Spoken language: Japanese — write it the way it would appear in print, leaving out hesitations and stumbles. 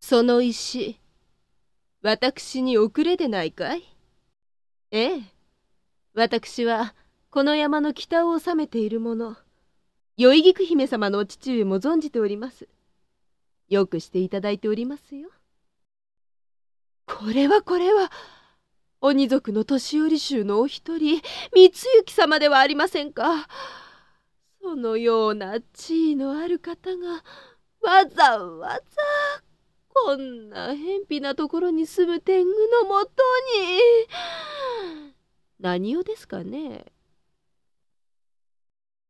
その石、私に遅れでないかい？ええ、私はこの山の北を治めている者、宵菊姫様のお父上も存じております。よくしていただいておりますよ。これは、鬼族の年寄り衆のお一人、光行様ではありませんか。そのような地位のある方が、わざわざ、こんな偏僻なところに住む天狗のもとに。何用ですかね。